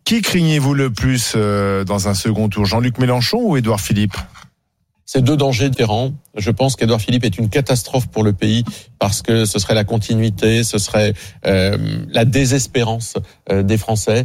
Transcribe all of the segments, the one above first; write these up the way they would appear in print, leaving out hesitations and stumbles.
Qui craignez-vous le plus dans un second tour, Jean-Luc Mélenchon ou Édouard Philippe ? C'est deux dangers différents. Je pense qu'Édouard Philippe est une catastrophe pour le pays parce que ce serait la continuité, ce serait la désespérance des Français,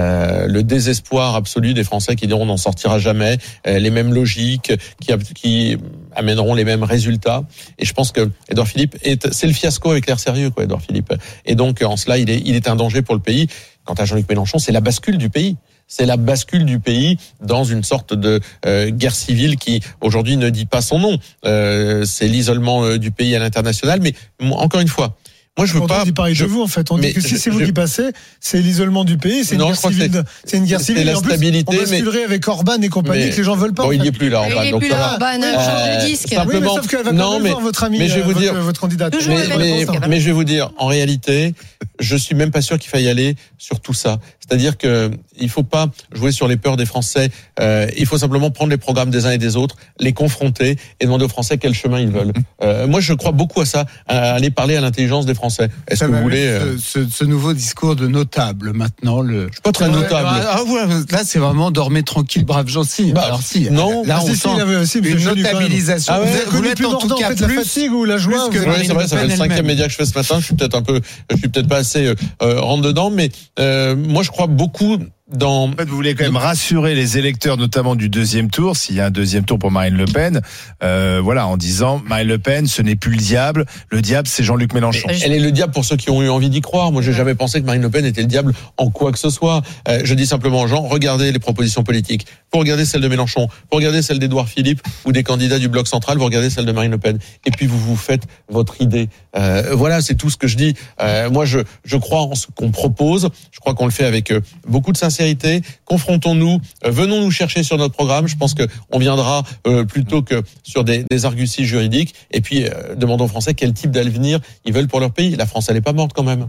le désespoir absolu des Français qui diront on n'en sortira jamais, les mêmes logiques qui amèneront les mêmes résultats. Et je pense que Édouard Philippe c'est le fiasco avec l'air sérieux, quoi, Édouard Philippe. Et donc en cela, il est un danger pour le pays. Quant à Jean-Luc Mélenchon, c'est la bascule du pays. C'est la bascule du pays dans une sorte de guerre civile qui aujourd'hui ne dit pas son nom. C'est l'isolement du pays à l'international. Mais encore une fois, moi je veux pas. On dit pareil de vous en fait. On dit que si c'est vous qui passez, c'est l'isolement du pays, c'est une guerre civile. C'est une guerre civile. C'est la stabilité. On basculerait avec Orban et compagnie que les gens veulent pas. Bon, il n'y est plus là, Orban. Il n'y est plus là, Orban. Change de disque. Oui, mais sauf qu'elle va quand même voir votre ami, votre candidat. Mais je vais vous dire, en réalité, je suis même pas sûr qu'il faille aller sur tout ça. C'est-à-dire que il faut pas jouer sur les peurs des Français. Il faut simplement prendre les programmes des uns et des autres, les confronter et demander aux Français quel chemin ils veulent. Moi, je crois beaucoup à ça, à aller parler à l'intelligence des Français. Est-ce que vous voulez ce nouveau discours de notable maintenant Je suis pas très notable. Là, c'est vraiment dormez tranquille, braves gens. Alors si. Non. Là, on sent une notabilisation. Ah ouais, vous êtes en tout cas la fatigue ou la joie. Oui, c'est vrai. Ça fait le 5e média que je fais ce matin. Je suis peut-être pas assez rentre dedans, mais moi, je crois beaucoup dans. En fait, vous voulez quand même rassurer les électeurs, notamment du deuxième tour, s'il y a un deuxième tour pour Marine Le Pen, voilà, en disant Marine Le Pen, ce n'est plus le diable c'est Jean-Luc Mélenchon. Elle est le diable pour ceux qui ont eu envie d'y croire. Moi, j'ai jamais pensé que Marine Le Pen était le diable en quoi que ce soit. Je dis simplement aux gens, regardez les propositions politiques. Vous regardez celle de Mélenchon, vous regardez celle d'Édouard Philippe ou des candidats du Bloc central, vous regardez celle de Marine Le Pen. Et puis vous vous faites votre idée. Voilà, c'est tout ce que je dis. Moi, je crois en ce qu'on propose. Je crois qu'on le fait avec beaucoup de sincérité. Confrontons-nous, venons nous chercher sur notre programme. Je pense que on viendra plutôt que sur des arguties juridiques. Et puis demandons aux Français quel type d'avenir ils veulent pour leur pays. La France, elle est pas morte quand même.